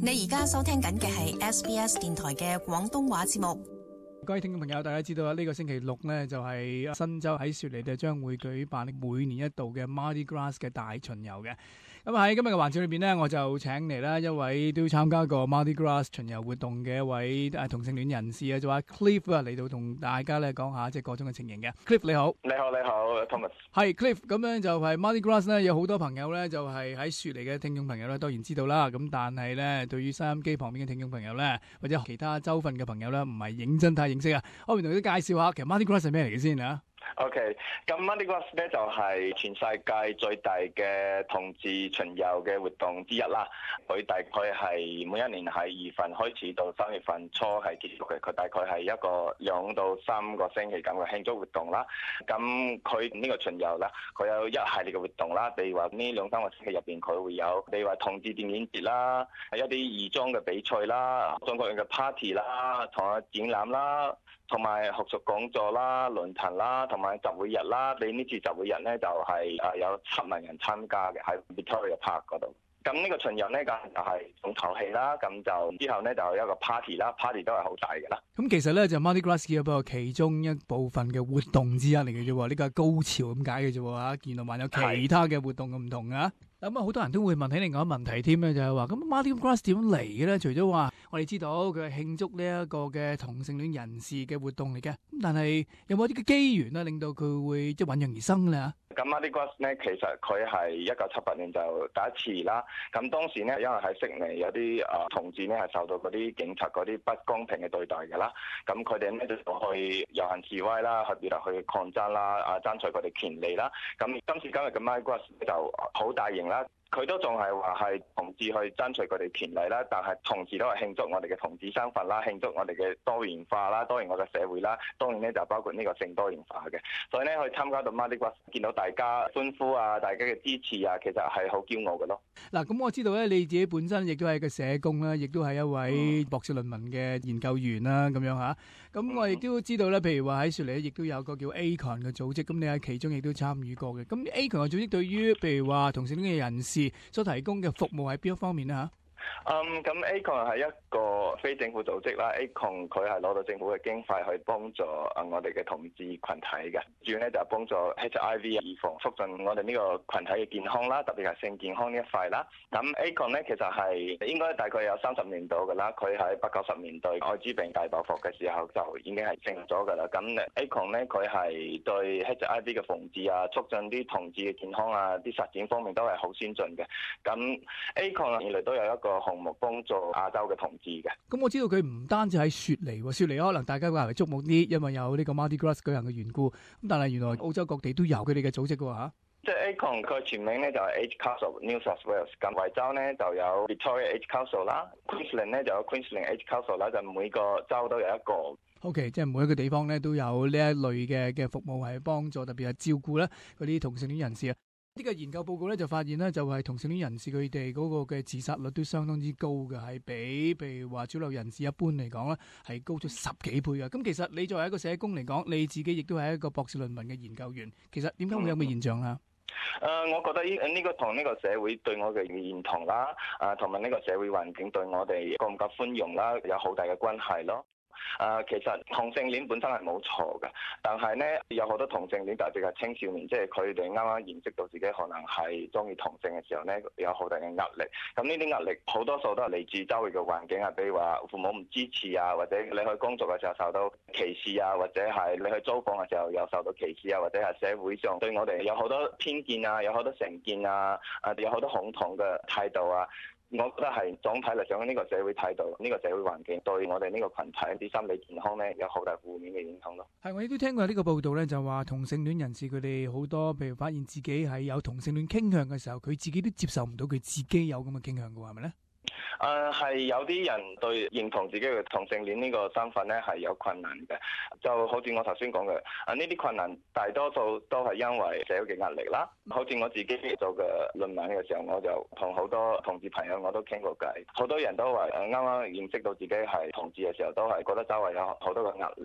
你而家收聽緊嘅係 SBS 電台嘅廣東話節目。 各位聽眾朋友，大家知道啦，呢個星期六呢，就係新州喺雪梨就將會舉辦每年一度嘅 Mardi Gras 嘅大巡遊嘅。咁喺今日嘅環節裏邊呢，我就請嚟啦一位都參加過 Mardi Gras 巡遊活動嘅一位同性戀人士啊，就話 Cliff 啊嚟到同大家咧講下即係各種嘅情形嘅。Cliff 你好， 你好，Thomas。 係 Cliff，咁樣就係 Mardi Gras 咧，有好多朋友咧就係喺雪梨嘅聽眾朋友咧，當然知道啦。咁但係咧，對於收音機旁邊嘅聽眾朋友咧，或者其他州份嘅朋友咧，唔係認真太認識啊。我哋同你介紹下，其實 Mardi Gras 係咩嚟嘅先啊？ OK， 咁 Mardi Gras 咧就係全世界最大嘅同志巡遊嘅活動之一啦。佢大概係每一年係2月份開始到3月份初係結束嘅。佢大概係一個2到3個星期咁嘅慶祝活動啦。咁佢呢個巡遊啦，佢有一系列嘅活動啦。譬如話呢2-3個星期入邊，佢會有譬如話同志電影節啦，一啲義裝嘅比賽啦，中國人嘅 party 啦，同埋展覽啦，同埋學術講座啦、論壇啦，同埋集會日啦。你呢次集會日咧就係有7萬人參加嘅，喺 Victoria Park 嗰度。咁呢個巡遊咧就係重頭戲啦，咁就之後咧就有一個 party 啦 ，party 都係好大嘅啦。 咁其實咧就 Mardi Gras 嘅不過其中一部分嘅活動之一嚟嘅啫喎，呢個係高潮咁解嘅啫喎嚇，見到還有其他嘅活動咁唔同啊。咁啊，好多人都會問起另外一個問題添咧，就係話咁 Mardi Gras 點嚟嘅咧？除咗話我哋知道佢係慶祝呢一個嘅同性戀人士嘅活動嚟嘅，咁但係有冇啲嘅機緣咧，令到佢會即係醖釀而生咧？ 咁 Mardi Gras 咧，其實佢係1978年就第一次啦。咁當時咧，因為喺悉尼有啲同志咧係受到嗰啲警察嗰啲不公平嘅對待嘅啦。咁佢哋咧就去遊行示威啦，去表達去抗爭啦，爭取佢哋權利啦。咁今時今日嘅 Mardi Gras 就好大型啦。佢都仲係話係同志去爭取佢哋權利啦，但係同時都係慶祝我哋嘅同志身份啦，慶祝我哋嘅多元化啦，多元化嘅社會啦，當然咧就包括呢個性多元化嘅。所以咧去參加到 Mardi Gras，見到大家歡呼啊，大家嘅支持啊，其實係好驕傲嘅咯。 嗱，咁我知道咧，你自己本身亦都係個社工啦，亦都係一位博士論文嘅研究員啦，咁樣嚇。咁我亦都知道咧，譬如話喺雪梨亦都有個叫 ACON 嘅組織，咁你喺其中亦都參與過嘅。咁 ACON 嘅組織對於譬如話同性戀嘅人士所提供嘅服務喺邊一方面咧嚇？ 咁 ACON 係一個非政府組織啦。ACON 佢係攞到政府嘅經費去幫助我哋嘅同志群體嘅，主要咧就係幫助 HIV 預防，促進我哋呢個群體嘅健康啦，特別係性健康呢一塊啦。咁 ACON 咧其實係應該大概有30年度㗎啦。佢喺80-90年代艾滋病大爆發嘅時候就已經係成立咗㗎啦。咁 ACON 咧佢係對 HIV 嘅防治啊，促進啲同志嘅健康啊，啲實踐方面都係好先進嘅。咁 ACON 原來都有一個項目幫助亞洲嘅同志嘅。 咁我知道佢唔單止喺雪梨喎，雪梨可能大家會係矚目啲，因為有呢個 Mardi Gras 舉行嘅緣故。咁但係原來澳洲各地都有佢哋嘅組織嘅喎嚇。 即係 ACON 佢全名咧就係 Age Council New South Wales。咁維州咧就有 Victoria Age Council 啦 ，Queensland 咧就有 Queensland Age Council 啦，就每個州都有一個。 OK， 即係每一個地方咧都有呢一類嘅服務係幫助，特別係照顧咧嗰啲同性戀人士啊。呢個研究報告咧就發現咧，就係同性戀人士佢哋嗰個嘅自殺率都相當之高嘅，係比譬如話主流人士一般嚟講咧係高咗10幾倍嘅。咁其實你作為一個社工嚟講，你自己亦都係一個博士論文嘅研究員，其實點解會有咁嘅現象啦？ 我覺得呢個同呢個社會對我嘅認同啦，同埋呢個社會環境對我哋夠唔夠寬容啦，有好大嘅關係咯。其實同性戀本身係冇錯嘅，但係咧有好多同性戀，特別係青少年，即係佢哋啱啱認識到自己可能係中意同性嘅時候咧，有好大嘅壓力。咁呢啲壓力好多數都係嚟自周圍嘅環境啊，比如話父母唔支持啊，或者你去工作嘅時候受到歧視啊，或者係你去租房嘅時候又受到歧視啊，或者係社會上對我哋有好多偏見啊，有好多成見啊，有好多恐同嘅態度啊。我覺得係總體嚟講，呢個社會態度、呢個社會環境對我哋呢個群體啲心理健康咧有好大負面嘅影響咯。 係，我亦都聽過呢個報道咧，就話同性戀人士佢哋好多，譬如發現自己係有同性戀傾向嘅時候，佢自己都接受唔到佢自己有咁嘅傾向嘅喎，係咪咧？ 係有啲人對認同自己嘅同性戀呢個身份咧係有困難嘅，就好似我頭先講嘅，呢啲困難大多數都係因為社會嘅壓力啦。好似我自己做嘅論文嘅時候，我就同好多同志朋友我都傾過偈，好多人都話啱啱認識到自己係同志嘅時候，都係覺得周圍有好多嘅壓力。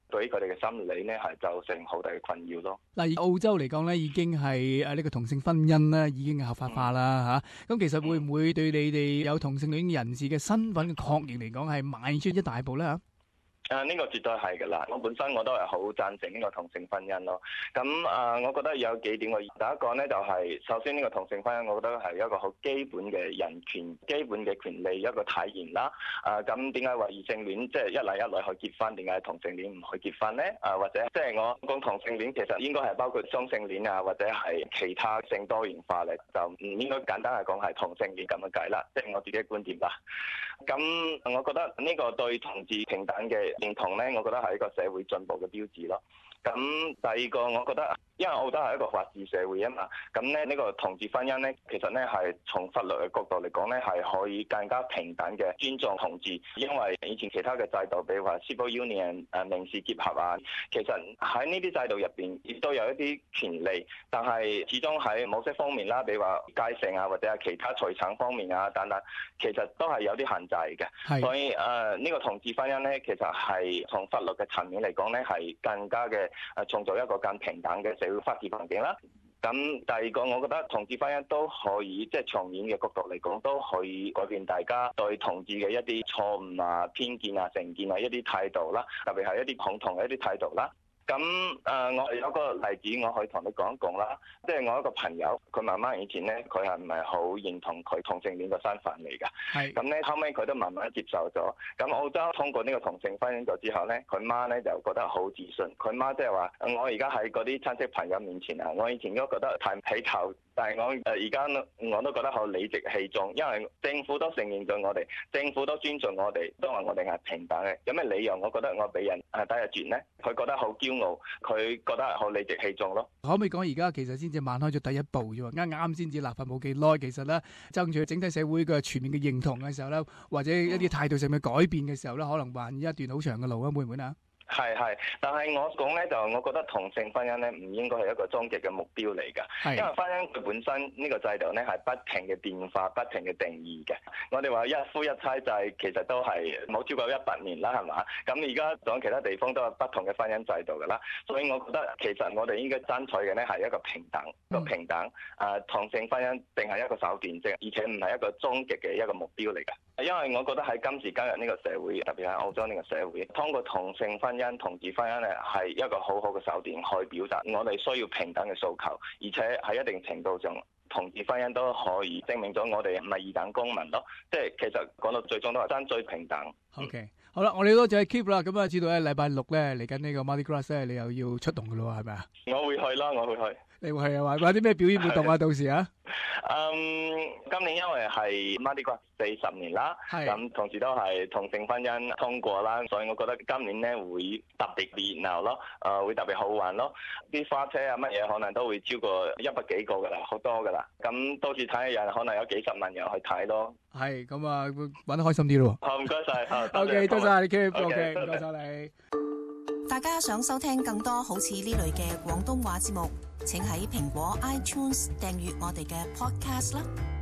對於佢哋嘅心理咧係造成好大嘅困擾咯。 嗱，澳洲嚟講咧，已經係呢個同性婚姻咧已經係合法化啦嚇。咁其實會唔會對你哋有同性戀人士嘅身份嘅確認嚟講係邁出一大步咧嚇？ 呢個絕對係㗎啦！我本身我都係好贊成呢個同性婚姻咯。咁我覺得有幾點嘅。第一個咧就係、首先呢個同性婚姻，我覺得係一個好基本嘅人權、基本嘅權利一個體現啦。咁點解話異性戀即係一男一女去結婚，點解同性戀唔去結婚咧？或者即係我講同性戀，其實應該係包括雙性戀啊，或者係其他性多元化嚟，就唔應該簡單係講係同性戀咁樣計啦。即係我自己嘅觀點啦。咁我覺得呢個對同志平等嘅認同咧，我覺得係一個社會進步嘅標誌咯。咁第二個，我覺得因為澳洲係一個法治社會啊嘛，咁咧呢個同志婚姻咧，其實咧係從法律嘅角度嚟講咧，係可以更加平等嘅尊重同志。因為以前其他嘅制度，比如話 civil union 民事結合啊，其實喺呢啲制度入邊亦都有一啲權利，但係始終喺某些方面啦，比如話繼承啊，或者係其他財產方面啊等等，其實都係有啲限制嘅。所以呢個同志婚姻咧，其實係從法律嘅層面嚟講咧，係更加嘅創造一個更平等嘅社會法治環境啦。咁第二個，我覺得同志婚姻都可以即係長遠嘅角度嚟講，都可以改變大家對同志嘅一啲錯誤啊、偏見啊、成見啊一啲態度啦，特別係一啲恐同嘅一啲態度啦。咁我有個例子，我可以同你講一講啦。即係我一個朋友，佢媽媽以前咧，佢係唔係好認同佢同性戀嘅身份嚟㗎？係。咁咧後尾佢都慢慢接受咗。咁澳洲通過呢個同性婚姻咗之後咧，佢媽咧就覺得好自信。佢媽即係話：我而家喺嗰啲親戚朋友面前啊，我以前都覺得抬唔起頭，但係我而家我都覺得好理直氣壯，因為政府都承認咗我哋，政府都尊重我哋，都話我哋係平等嘅。有咩理由我覺得我俾人低一截咧？佢覺得好驕傲，佢覺得好理直氣壯咯。 可唔可以講而家其實先至邁開咗第一步啫喎？啱先至立法冇幾耐，其實咧爭取整體社會嘅全面嘅認同嘅時候咧，或者一啲態度上嘅改變嘅時候咧，可能還一段好長嘅路啊，會唔會啊？ 係，但係我講咧就，我覺得同性婚姻咧唔應該係一個終極嘅目標嚟㗎，因為婚姻佢本身呢個制度咧係不停嘅變化、不停嘅定義嘅。我哋話一夫一妻制其實都係冇超過100年啦，係嘛？咁而家仲有其他地方都有不同嘅婚姻制度㗎啦，所以我覺得其實我哋應該爭取嘅咧係一個平等，同性婚姻定係一個手段啫，而且唔係一個終極嘅一個目標嚟㗎。因為我覺得喺今時今日呢個社會，特別係澳洲呢個社會，通過同性婚姻、同志婚姻咧，係一個好好嘅手段去表達我哋需要平等嘅訴求，而且喺一定程度上，同志婚姻都可以證明咗我哋唔係二等公民咯。即係其實講到最終都係爭取平等。 OK，好啦，我哋多謝 Keep 啦。咁啊，知道咧禮拜六咧嚟緊呢個 Mardi Gras 咧，你又要出動㗎咯，係咪啊？ 我會去啦，我會去。 你會去啊？話有啲咩表演活動啊？到時啊？ 今年因為係 Mardi Gras 40年啦，咁同時都係同性婚姻通過啦，所以我覺得今年咧會特別熱鬧咯，會特別好玩咯。啲花車啊乜嘢可能都會超過100幾個㗎啦，好多㗎啦。咁到時睇嘅人可能有幾十萬人去睇咯。係，咁啊玩得開心啲咯。好，唔該晒。 OK，多謝你 Keep。OK，唔該晒你。 大家想收聽更多好似呢類嘅廣東話節目，請喺蘋果 iTunes 訂閱我哋嘅 Podcast 啦。